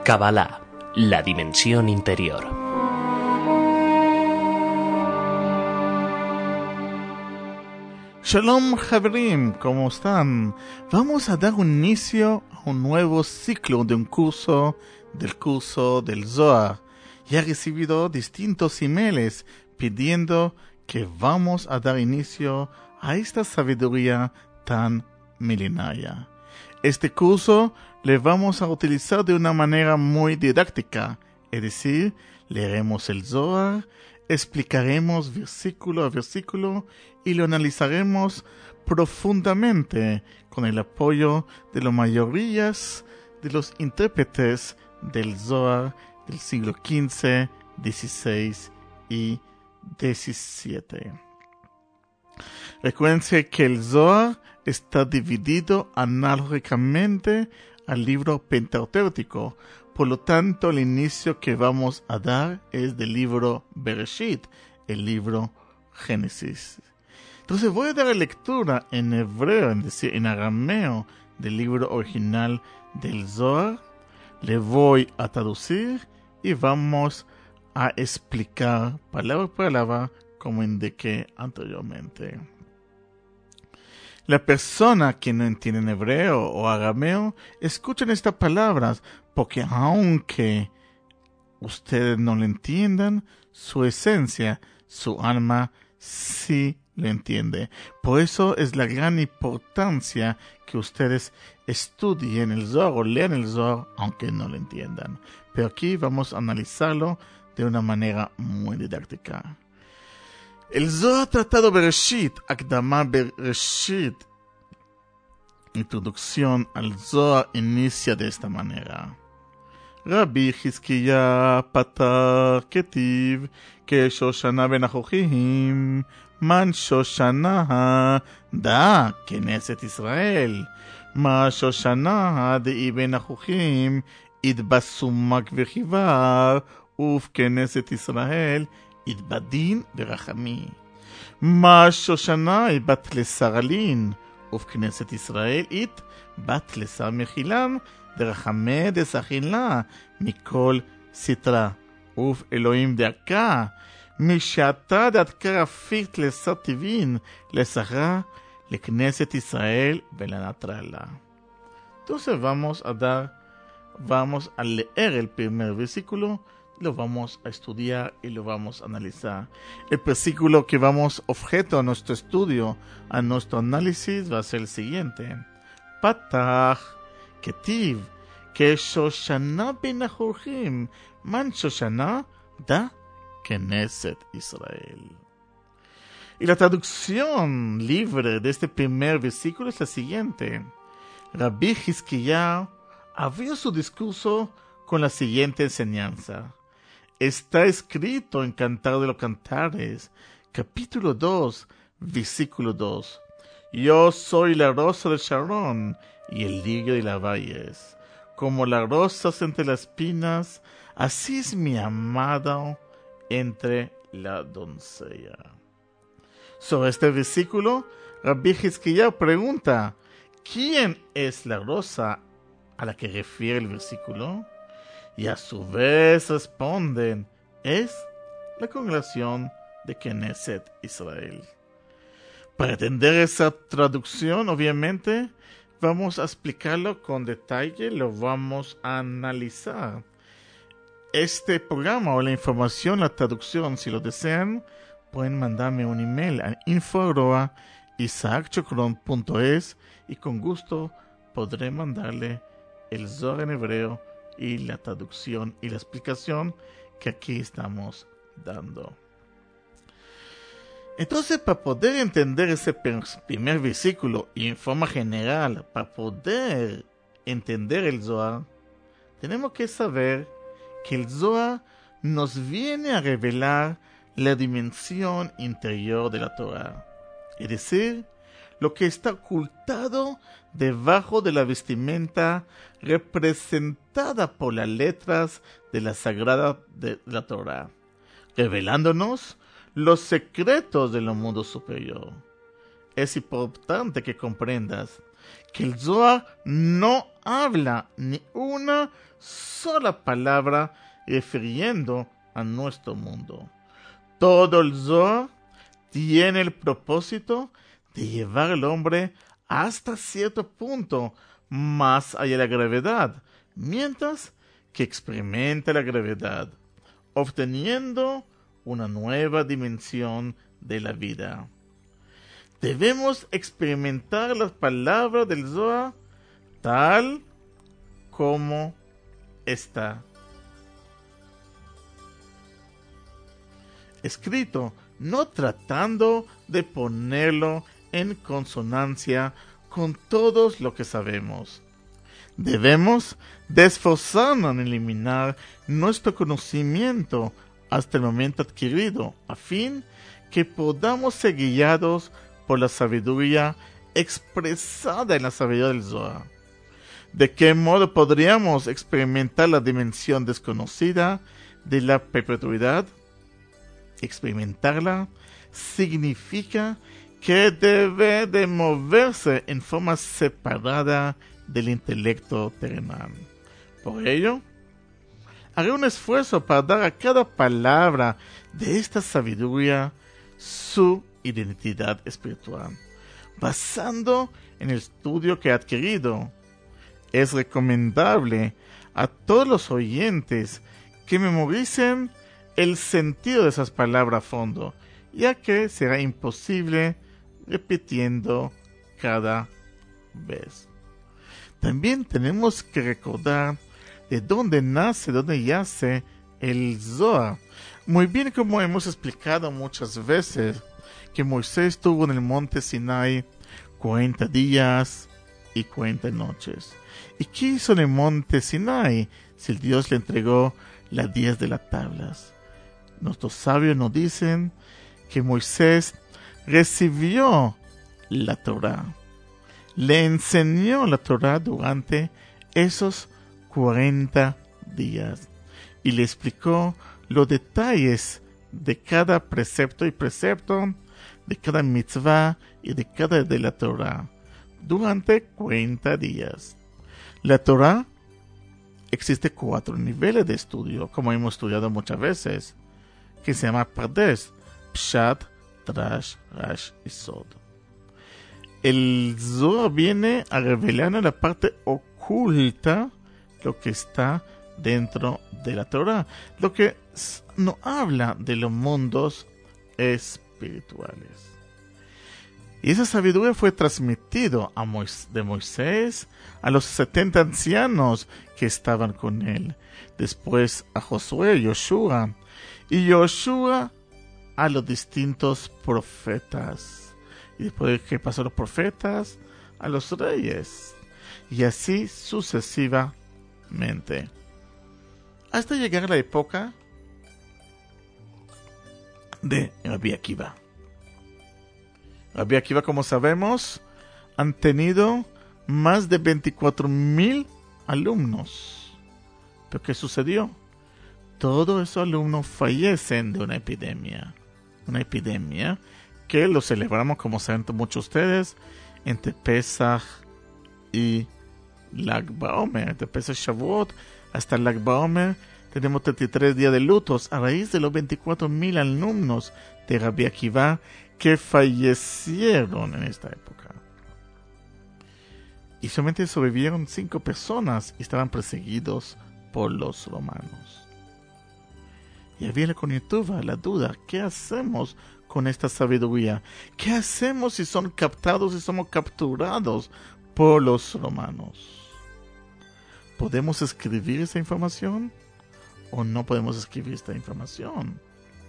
Kabbalah, la dimensión interior. Shalom Javerim, ¿cómo están? Vamos a dar un inicio a un nuevo ciclo de un curso del Zohar. Ya he recibido distintos emails pidiendo que vamos a dar inicio a esta sabiduría tan milenaria. Este curso le vamos a utilizar de una manera muy didáctica, es decir, leeremos el Zohar, explicaremos versículo a versículo y lo analizaremos profundamente con el apoyo de la mayoría de los intérpretes del Zohar del siglo XV, XVI y XVII. Recuerden que el Zohar está dividido análogamente al libro pentateuco. Por lo tanto, el inicio que vamos a dar es del libro Bereshit, el libro Génesis. Entonces voy a dar lectura en hebreo, es decir, en arameo, del libro original del Zohar. Le voy a traducir y vamos a explicar palabra por palabra como indiqué anteriormente. La persona que no entiende hebreo o arameo, escuchen estas palabras, porque aunque ustedes no lo entiendan, su esencia, su alma, sí lo entiende. Por eso es la gran importancia que ustedes estudien el Zohar o lean el Zohar, aunque no lo entiendan. Pero aquí vamos a analizarlo de una manera muy didáctica. El Zohar tratado Bereshit, Akdama Bereshit, introducción al Zohar, inicia de esta manera. Rabbi Hizkiya patar ketiv, que Shoshana ben Achochim, man Shoshana da Knesset Israel, ma Shoshana de Iben Achochim, idbasumak vechivar, uf Knesset Israel, idbadin verachami. Ma Shoshana bat lesaralin, uf Knesset Israel, bat lesar mechilan, דרחמי דסחילה מכל סתרה. וף אלוהים דרכה, משעתה דתקה רפית לשר טבעין, לשרה, לכנסת ישראל ולנטרלה. Entonces vamos a leer el primer versículo, lo vamos a estudiar y lo vamos a analizar. El versículo que vamos objeto a nuestro estudio, a nuestro análisis, va a ser el siguiente. Patach Ketiv, que Shoshana ben Achochim, man Shoshana da Knesset Israel. Y la traducción libre de este primer versículo es la siguiente. Rabbi Hizkiya abrió su discurso con la siguiente enseñanza. Está escrito en Cantar de los Cantares, capítulo 2, versículo 2. Yo soy la rosa de Sharon y el lirio de las valles. Como las rosas entre las espinas, así es mi amado entre la doncella. Sobre este versículo, Rabbi Hizkiya pregunta, ¿quién es la rosa a la que refiere el versículo? Y a su vez responden, es la congregación de Knesset Israel. Para entender esa traducción, obviamente, vamos a explicarlo con detalle, lo vamos a analizar. Este programa o la información, la traducción, si lo desean, pueden mandarme un email a info@isaacchocron.es y con gusto podré mandarle el Zohar en hebreo y la traducción y la explicación que aquí estamos dando. Entonces, para poder entender ese primer versículo y en forma general, para poder entender el Zohar, tenemos que saber que el Zohar nos viene a revelar la dimensión interior de la Torah, es decir, lo que está ocultado debajo de la vestimenta representada por las letras de la Sagrada de la Torah, revelándonos los secretos del mundo superior. Es importante que comprendas que el Zohar no habla ni una sola palabra refiriendo a nuestro mundo. Todo el Zohar tiene el propósito de llevar al hombre hasta cierto punto más allá de la gravedad, mientras que experimenta la gravedad, obteniendo una nueva dimensión de la vida. Debemos experimentar las palabras del Zohar tal como está escrito, no tratando de ponerlo en consonancia con todo lo que sabemos. Debemos de esforzarnos en eliminar nuestro conocimiento hasta el momento adquirido, a fin que podamos ser guiados por la sabiduría expresada en la sabiduría del Zohar. ¿De qué modo podríamos experimentar la dimensión desconocida de la perpetuidad? Experimentarla significa que debe de moverse en forma separada del intelecto terrenal. Por ello, haré un esfuerzo para dar a cada palabra de esta sabiduría su identidad espiritual, basando en el estudio que he adquirido. Es recomendable a todos los oyentes que memoricen el sentido de esas palabras a fondo, ya que será imposible repitiendo cada vez. También tenemos que recordar de dónde nace, dónde yace el Zohar. Muy bien, como hemos explicado muchas veces, que Moisés estuvo en el monte Sinai 40 días y 40 noches. ¿Y qué hizo en el monte Sinai si el Dios le entregó las 10 de las tablas? Nuestros sabios nos dicen que Moisés recibió la Torá. Le enseñó la Torá durante esos 40 días y le explicó los detalles de cada precepto y precepto, de cada mitzvah y de cada de la Torá durante 40 días. La Torá existe 4 niveles de estudio, como hemos estudiado muchas veces, que se llama Pardes, Pshat, Drash, Rash y Sod. El Zohar viene a revelarnos la parte oculta, lo que está dentro de la Torah, lo que no habla de los mundos espirituales. Y esa sabiduría fue transmitido de Moisés a los 70 ancianos que estaban con él, después a Josué, Yoshua, y Yoshua a los distintos profetas. Y después de que pasó los profetas, a los reyes. Y así sucesivamente. Hasta llegar a la época de Rabbi Akiva. Rabbi Akiva, como sabemos, han tenido más de 24,000 alumnos. ¿Pero qué sucedió? Todos esos alumnos fallecen de una epidemia. Una epidemia que lo celebramos, como saben muchos de ustedes, entre Pesach y Lag Baomer. Entre Pesach Shavuot hasta Lag Baomer tenemos 33 días de lutos a raíz de los 24,000 alumnos de Rabbi Akiva que fallecieron en esta época. Y solamente sobrevivieron 5 personas y estaban perseguidos por los romanos. Y había la coyuntura, la duda, ¿qué hacemos con esta sabiduría? ¿Qué hacemos si son captados y somos capturados por los romanos? ¿Podemos escribir esa información o no podemos escribir esta información?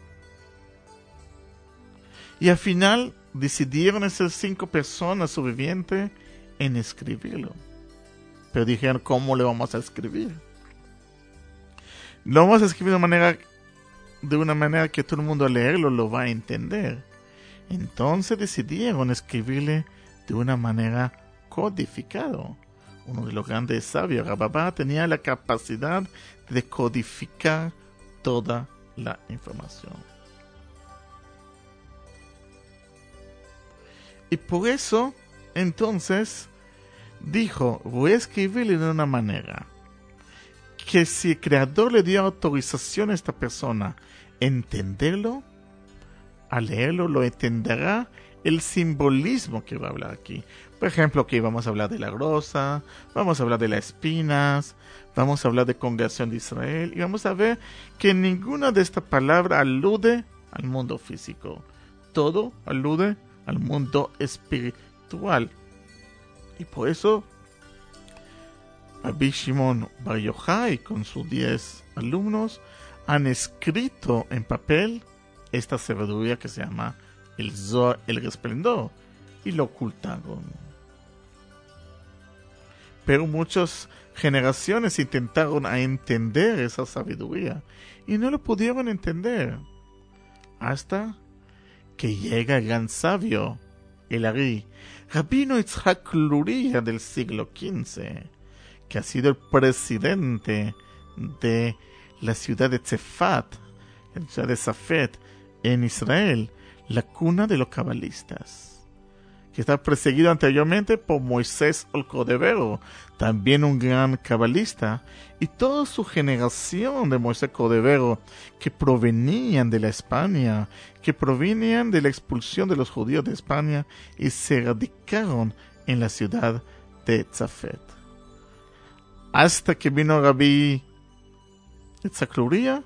Y al final decidieron esas 5 personas sobrevivientes en escribirlo. Pero dijeron, ¿cómo le vamos a escribir? Lo vamos a escribir de una manera que todo el mundo al leerlo lo va a entender. Entonces decidieron escribirle de una manera codificada. Uno de los grandes sabios, Rababá, tenía la capacidad de codificar toda la información. Y por eso, entonces, dijo, voy a escribirle de una manera que si el creador le dio autorización a esta persona entenderlo, al leerlo lo entenderá el simbolismo que va a hablar aquí. Por ejemplo, aquí vamos a hablar de la rosa, vamos a hablar de las espinas, vamos a hablar de congregación de Israel, y vamos a ver que ninguna de estas palabras alude al mundo físico. Todo alude al mundo espiritual. Y por eso Rabbi Shimon Bar Yochai con sus 10 alumnos han escrito en papel esta sabiduría que se llama el Zohar, el Resplendor, y lo ocultaron. Pero muchas generaciones intentaron a entender esa sabiduría y no lo pudieron entender. Hasta que llega el gran sabio, el Ari, Rabino Yitzhak Luria del siglo XV, que ha sido el presidente de la ciudad de Tzefat, la ciudad de Safed, en Israel, la cuna de los cabalistas, que está perseguido anteriormente por Moisés el Cordovero, también un gran cabalista, y toda su generación de Moisés Cordovero, que provenían de la España, que provenían de la expulsión de los judíos de España, y se radicaron en la ciudad de Tzafet. Hasta que vino Rabbi Yitzhak Luria,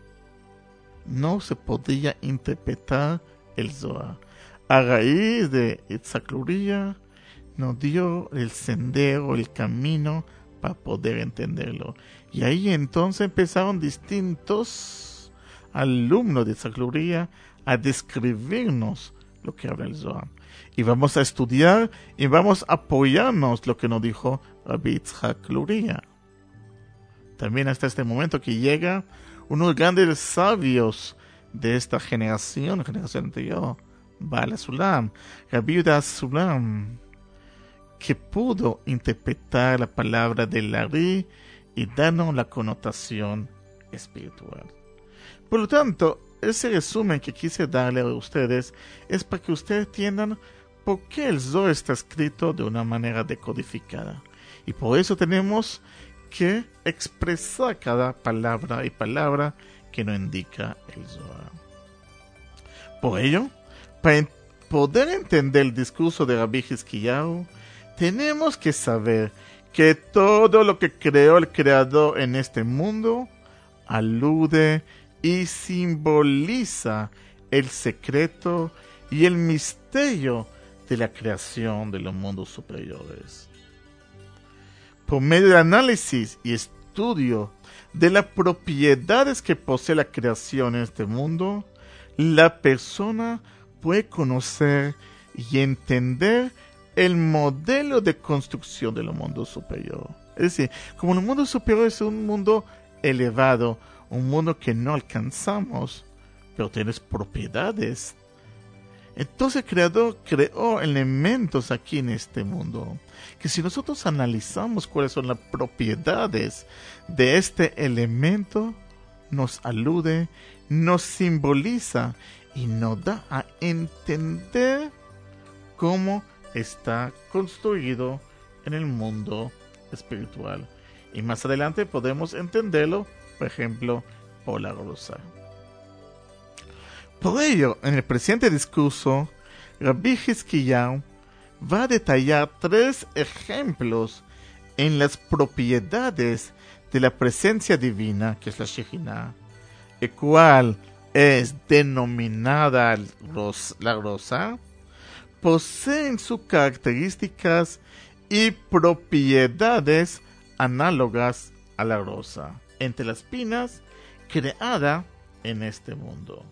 no se podía interpretar el Zohar. A raíz de Yitzhak Luria, nos dio el sendero, el camino para poder entenderlo. Y ahí entonces empezaron distintos alumnos de Yitzhak Luria a describirnos lo que habla el Zohar. Y vamos a estudiar y vamos a apoyarnos lo que nos dijo Rabbi Yitzhak Luria. También hasta este momento que llega uno de los grandes sabios de esta generación anterior, Baal HaSulam, Rabbi Yehuda HaSulam, que pudo interpretar la palabra del Ari y darnos la connotación espiritual. Por lo tanto, ese resumen que quise darle a ustedes es para que ustedes entiendan por qué el Zohar está escrito de una manera decodificada. Y por eso tenemos que expresar cada palabra y palabra que nos indica el Zohar. Por ello, para poder entender el discurso de Rabbi Hizkiyahu, tenemos que saber que todo lo que creó el Creador en este mundo alude y simboliza el secreto y el misterio de la creación de los mundos superiores. Por medio de análisis y estudio de las propiedades que posee la creación en este mundo, la persona puede conocer y entender el modelo de construcción de los mundos superiores. Es decir, como el mundo superior es un mundo elevado, un mundo que no alcanzamos, pero tiene propiedades. Entonces el Creador creó elementos aquí en este mundo, que si nosotros analizamos cuáles son las propiedades de este elemento, nos alude, nos simboliza y nos da a entender cómo está construido en el mundo espiritual. Y más adelante podemos entenderlo, por ejemplo, por la rosa. Por ello, en el presente discurso, Rabbi Hizkiyahu va a detallar 3 ejemplos en las propiedades de la presencia divina, que es la Shejina, el cual es denominada la rosa, poseen sus características y propiedades análogas a la rosa, entre las espinas, creada en este mundo.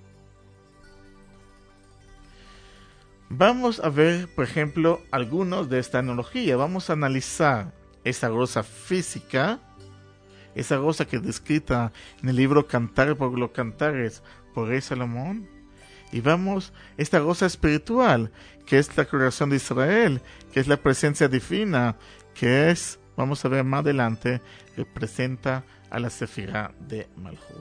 Vamos a ver, por ejemplo, algunos de esta analogía. Vamos a analizar esa rosa física, esa rosa que es descrita en el libro Cantares por los Cantares por Rey Salomón. Y vamos, esta rosa espiritual, que es la creación de Israel, que es la presencia divina, que es, vamos a ver más adelante, representa a la Sefirá de Malhut.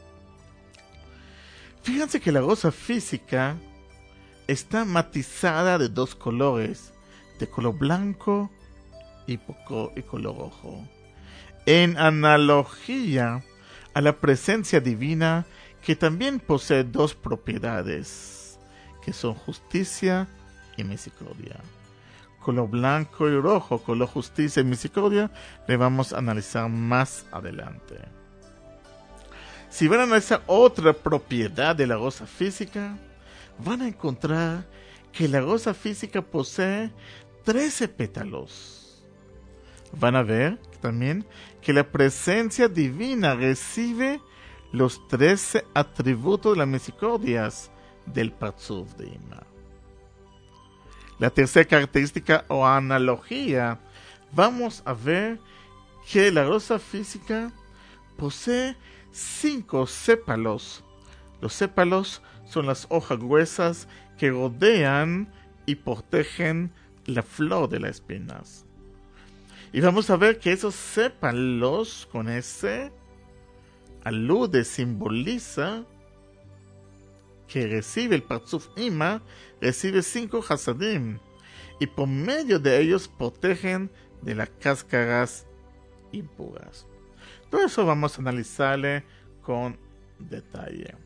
Fíjense que la rosa física está matizada de 2 colores, de color blanco y color rojo. En analogía a la presencia divina, que también posee dos propiedades, que son justicia y misericordia. Color blanco y rojo, color justicia y misericordia, le vamos a analizar más adelante. Si van a analizar otra propiedad de la rosa física, van a encontrar que la rosa física posee 13 pétalos. Van a ver también que la presencia divina recibe los 13 atributos de las misericordias del Parzuf de Ima. La tercera característica o analogía, vamos a ver que la rosa física posee 5 sépalos. Los sépalos son las hojas gruesas que rodean y protegen la flor de las espinas. Y vamos a ver que esos sépalos con ese alude, simboliza que recibe el Parzuf Ima, recibe 5 hasadim, y por medio de ellos protegen de las cáscaras impuras. Todo eso vamos a analizarle con detalle.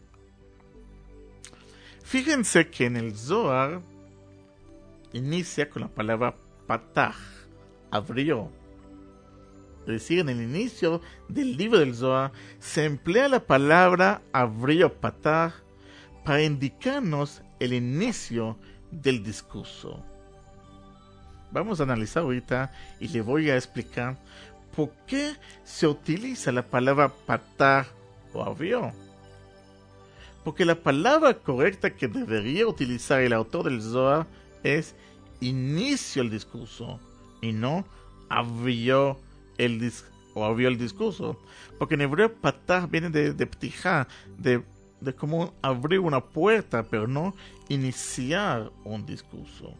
Fíjense que en el Zohar inicia con la palabra patach, abrió. Es decir, en el inicio del libro del Zohar se emplea la palabra abrió, patach, para indicarnos el inicio del discurso. Vamos a analizar ahorita y le voy a explicar por qué se utiliza la palabra patach o abrió. Porque la palabra correcta que debería utilizar el autor del Zohar es inicio el discurso y no abrió el discurso. Porque en hebreo patach viene de ptijá, de cómo abrir una puerta, pero no iniciar un discurso.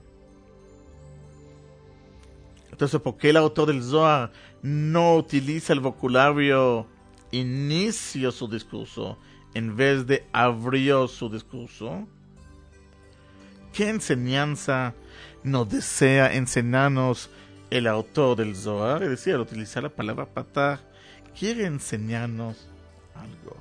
Entonces, ¿por qué el autor del Zohar no utiliza el vocabulario inicio su discurso en vez de abrió su discurso? ¿Qué enseñanza nos desea enseñarnos el autor del Zohar? Es decir, al utilizar la palabra patach, quiere enseñarnos algo.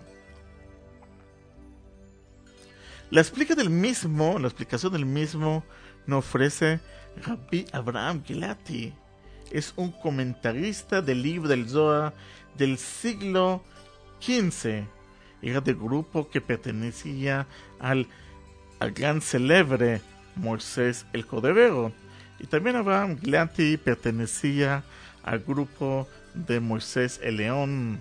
La explicación del mismo nos ofrece Rabbi Abraham Gilati. Es un comentarista del libro del Zohar del siglo XV. Era del grupo que pertenecía al gran célebre Moisés el Cordero. Y también Abraham Gilati pertenecía al grupo de Moisés el León.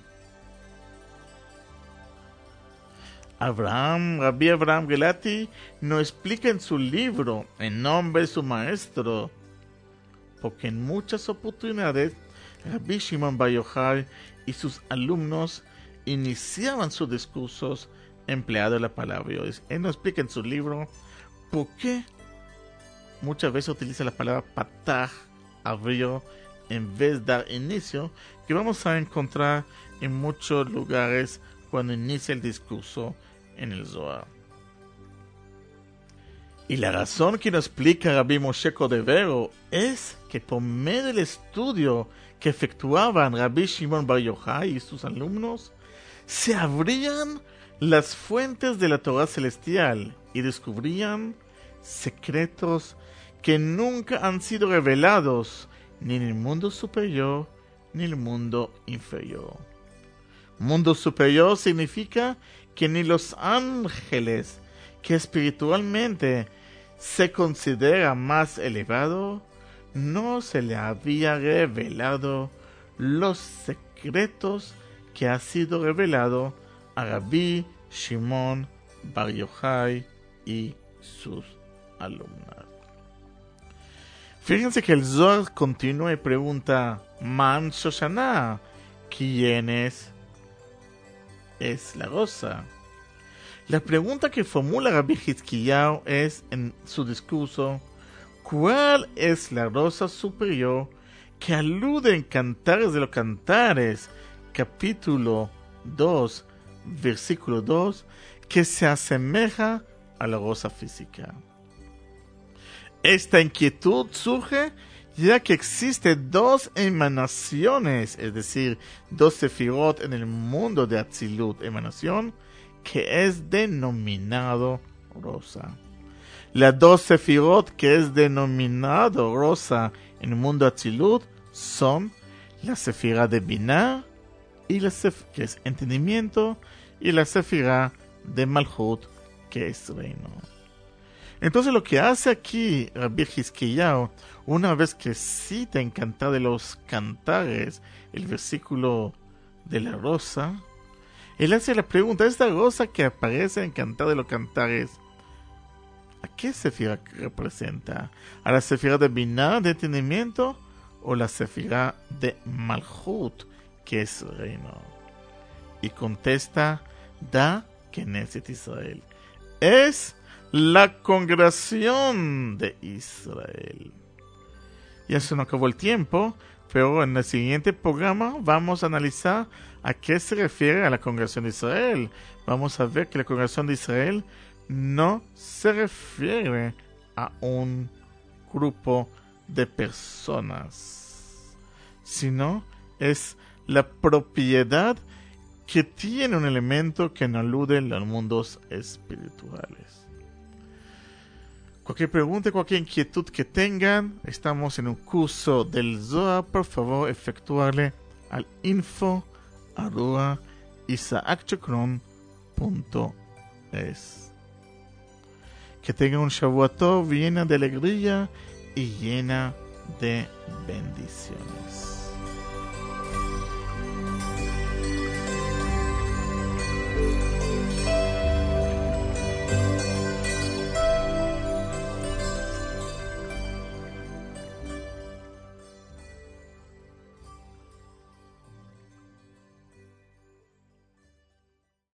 Rabbi Abraham Gilati nos explica en su libro, en nombre de su maestro, porque en muchas oportunidades Rabbi Shimon Bar Yochai y sus alumnos iniciaban sus discursos empleando la palabra. Él nos explica en su libro por qué muchas veces utiliza la palabra patach, abrió, en vez de dar inicio, que vamos a encontrar en muchos lugares cuando inicia el discurso en el Zohar. Y la razón que nos explica Rabbi Moshe Cordero es que por medio del estudio que efectuaban Rabbi Shimon Bar Yochai y sus alumnos, se abrían las fuentes de la Torah celestial y descubrían secretos que nunca han sido revelados ni en el mundo superior ni en el mundo inferior. Mundo superior significa que ni los ángeles, que espiritualmente se considera más elevado, no se le había revelado los secretos que ha sido revelado a Rabbi Shimon Bar Yochai y sus alumnas. Fíjense que el Zohar continúa y pregunta: Man Shoshana, ¿quién es la rosa? La pregunta que formula Rabbi Hizkiyahu es en su discurso: ¿cuál es la rosa superior que alude en Cantares de los Cantares, capítulo 2, versículo 2, que se asemeja a la rosa física? Esta inquietud surge ya que existen dos emanaciones, es decir, dos sefirot en el mundo de Atzilut, emanación que es denominado rosa. Las dos sefirot que es denominado rosa en el mundo de Atzilut son la sefira de Binah, y que es entendimiento, y la sefira de Malchut, que es reino. Entonces lo que hace aquí Rabbi Hizkiyahu, una vez que cita en Cantar de los Cantares el versículo de la rosa, él hace la pregunta: esta rosa que aparece en Cantar de los Cantares, ¿a qué sefira representa? ¿A la sefira de Binah, de entendimiento, o la sefira de Malchut, que es reino? Y contesta: Da Knesset Israel. Es la congregación de Israel. Ya se nos acabó el tiempo, pero en el siguiente programa vamos a analizar a qué se refiere a la congregación de Israel. Vamos a ver que la congregación de Israel no se refiere a un grupo de personas, sino es la propiedad que tiene un elemento que no alude a los mundos espirituales. Cualquier pregunta, cualquier inquietud que tengan, estamos en un curso del Zohar. Por favor, efectuarle al info@isaacchacron.es. Que tengan un Shavua Tov llena de alegría y llena de bendiciones.